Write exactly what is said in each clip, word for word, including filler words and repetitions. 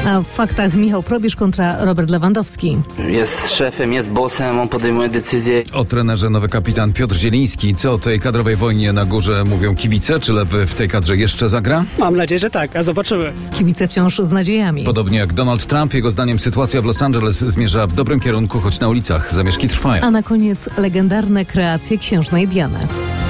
A w faktach Michał Probierz kontra Robert Lewandowski. Jest szefem, jest bossem, on podejmuje decyzje. O trenerze nowy kapitan Piotr Zieliński. Co o tej kadrowej wojnie na górze mówią kibice? Czy Lewy w tej kadrze jeszcze zagra? Mam nadzieję, że tak, a zobaczymy. Kibice wciąż z nadziejami. Podobnie jak Donald Trump, jego zdaniem sytuacja w Los Angeles zmierza w dobrym kierunku, choć na ulicach zamieszki trwają. A na koniec legendarne kreacje księżnej Diany.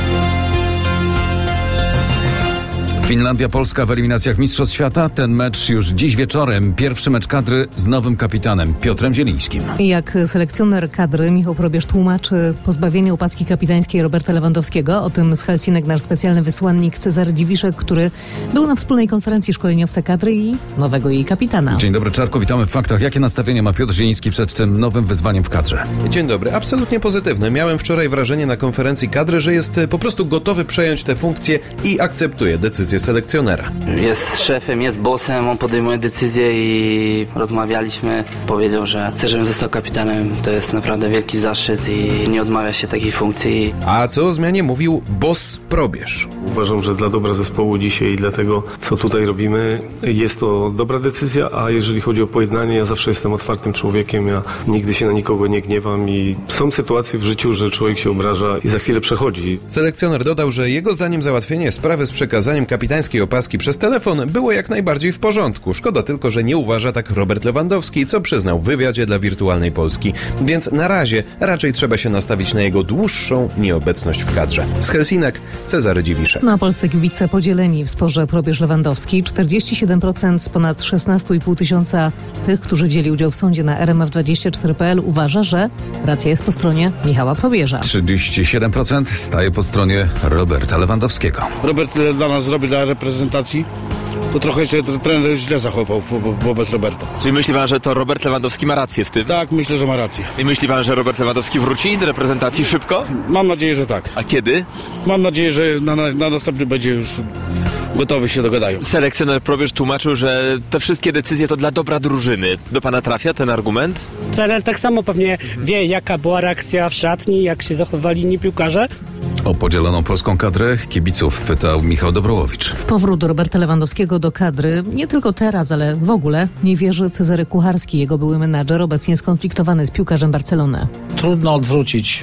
Finlandia-Polska w eliminacjach Mistrzostw Świata. Ten mecz już dziś wieczorem. Pierwszy mecz kadry z nowym kapitanem Piotrem Zielińskim. Jak selekcjoner kadry Michał Probierz tłumaczy pozbawienie opaski kapitańskiej Roberta Lewandowskiego. O tym z Helsinek nasz specjalny wysłannik Cezary Dziwiszek, który był na wspólnej konferencji szkoleniowca kadry i nowego jej kapitana. Dzień dobry, Czarku, witamy w faktach. Jakie nastawienie ma Piotr Zieliński przed tym nowym wyzwaniem w kadrze? Dzień dobry, absolutnie pozytywne. Miałem wczoraj wrażenie na konferencji kadry, że jest po prostu gotowy przejąć tę funkcję i akceptuje decyzję selekcjonera. Jest szefem, jest bossem, on podejmuje decyzje i rozmawialiśmy. Powiedział, że chce, żebym został kapitanem. To jest naprawdę wielki zaszczyt i nie odmawia się takiej funkcji. A co o zmianie mówił boss Probierz? Uważam, że dla dobra zespołu dzisiaj i dla tego, co tutaj robimy, jest to dobra decyzja, a jeżeli chodzi o pojednanie, ja zawsze jestem otwartym człowiekiem, ja nigdy się na nikogo nie gniewam i są sytuacje w życiu, że człowiek się obraża i za chwilę przechodzi. Selekcjoner dodał, że jego zdaniem załatwienie sprawy z przekazaniem kapitańskiej opaski przez telefon było jak najbardziej w porządku. Szkoda tylko, że nie uważa tak Robert Lewandowski, co przyznał w wywiadzie dla Wirtualnej Polski. Więc na razie raczej trzeba się nastawić na jego dłuższą nieobecność w kadrze. Z Helsinek Cezary Dziwiszek. Na Polsce kibice podzieleni w sporze Probierz-Lewandowski. czterdzieści siedem procent z ponad szesnaście i pół tysiąca tych, którzy wzięli udział w sądzie na R M F dwadzieścia cztery kropka p l uważa, że racja jest po stronie Michała Probierza. trzydzieści siedem procent staje po stronie Roberta Lewandowskiego. Robert dla nas zrobi dla reprezentacji, to trochę się trener źle zachował wo- wo- wobec Roberta. Czyli myśli pan, że to Robert Lewandowski ma rację w tym? Tak, myślę, że ma rację. I myśli pan, że Robert Lewandowski wróci do reprezentacji szybko? Mam nadzieję, że tak. A kiedy? Mam nadzieję, że na, na, na następny będzie już gotowy, się dogadają. Selekcjoner Probierz tłumaczył, że te wszystkie decyzje to dla dobra drużyny. Do pana trafia ten argument? Trener tak samo pewnie wie, jaka była reakcja w szatni, jak się zachowali inni piłkarze. O podzieloną polską kadrę kibiców pytał Michał Dobrołowicz. W powrót Roberta Lewandowskiego do kadry, nie tylko teraz, ale w ogóle, nie wierzy Cezary Kucharski, jego były menadżer, obecnie skonfliktowany z piłkarzem Barcelony. Trudno odwrócić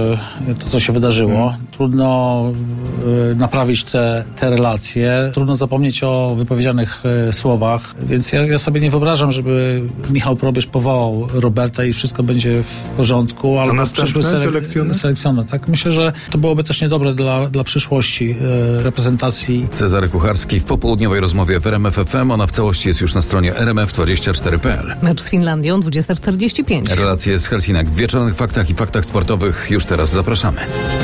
e, to, co się wydarzyło. Hmm. Trudno e, naprawić te, te relacje. Trudno zapomnieć o wypowiedzianych e, słowach. Więc ja, ja sobie nie wyobrażam, żeby Michał Probierz powołał Roberta i wszystko będzie w porządku. A następny selek- selekcjoner? selekcjoner? Tak? Myślę, że to byłoby też niedobre dla, dla przyszłości e, reprezentacji. Cezary Kucharski w popołudniowej rozmowie w R M F F M. Ona w całości jest już na stronie R M F dwadzieścia cztery kropka p l. Mecz z Finlandią dwudziesta czterdzieści pięć. Relacje z Helsinek w wieczornych faktach i faktach sportowych już teraz zapraszamy.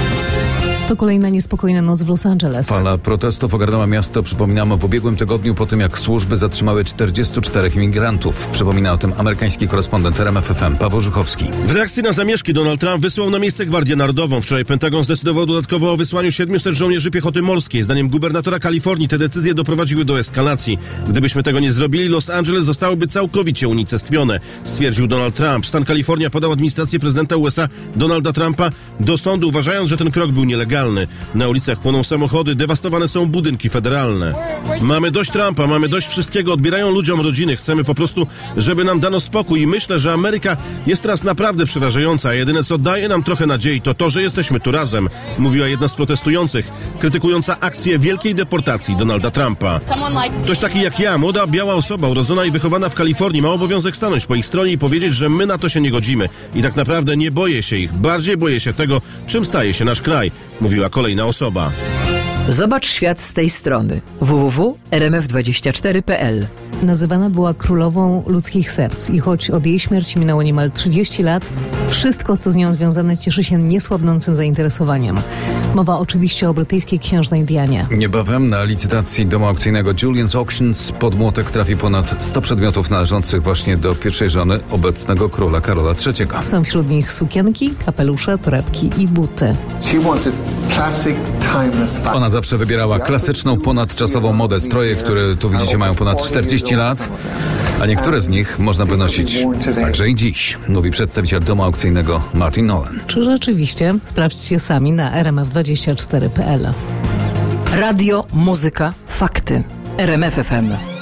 To kolejna niespokojna noc w Los Angeles. Fala protestów ogarnęła miasto, przypominamy, w ubiegłym tygodniu po tym, jak służby zatrzymały czterdziestu czterech imigrantów. Przypomina o tym amerykański korespondent R M F F M Paweł Żuchowski. W reakcji na zamieszki Donald Trump wysłał na miejsce Gwardię Narodową. Wczoraj Pentagon zdecydował dodatkowo o wysłaniu siedmiuset żołnierzy piechoty morskiej. Zdaniem gubernatora Kalifornii te decyzje doprowadziły do eskalacji. Gdybyśmy tego nie zrobili, Los Angeles zostałoby całkowicie unicestwione, stwierdził Donald Trump. Stan Kalifornia podał administrację prezydenta U S A Donalda Trumpa do sądu, uważając, że ten krok był nielegalny. Na ulicach płoną samochody, dewastowane są budynki federalne. Mamy dość Trumpa, mamy dość wszystkiego, odbierają ludziom rodziny. Chcemy po prostu, żeby nam dano spokój i myślę, że Ameryka jest teraz naprawdę przerażająca, a jedyne co daje nam trochę nadziei to to, że jesteśmy tu razem, mówiła jedna z protestujących, krytykująca akcję wielkiej deportacji Donalda Trumpa. Ktoś taki jak ja, młoda, biała osoba, urodzona i wychowana w Kalifornii, ma obowiązek stanąć po ich stronie i powiedzieć, że my na to się nie godzimy. I tak naprawdę nie boję się ich, bardziej boję się tego, czym staje się nasz kraj, mówiła kolejna osoba. Zobacz świat z tej strony. w w w kropka r m f dwadzieścia cztery kropka p l. Nazywana była królową ludzkich serc i choć od jej śmierci minęło niemal trzydzieści lat, wszystko, co z nią związane, cieszy się niesłabnącym zainteresowaniem. Mowa oczywiście o brytyjskiej księżnej Dianie. Niebawem na licytacji domu aukcyjnego Julien's Auctions pod młotek trafi ponad sto przedmiotów należących właśnie do pierwszej żony obecnego króla Karola trzeciego. Są wśród nich sukienki, kapelusze, torebki i buty. Ona zawsze wybierała klasyczną, ponadczasową modę. Stroje, które tu widzicie, mają ponad czterdzieści lat, a niektóre z nich można by nosić także i dziś, mówi przedstawiciel domu aukcyjnego Martin Nolan. Czy rzeczywiście? Sprawdźcie sami na r m f dwadzieścia cztery kropka p l. Radio, muzyka, fakty. R M F F M.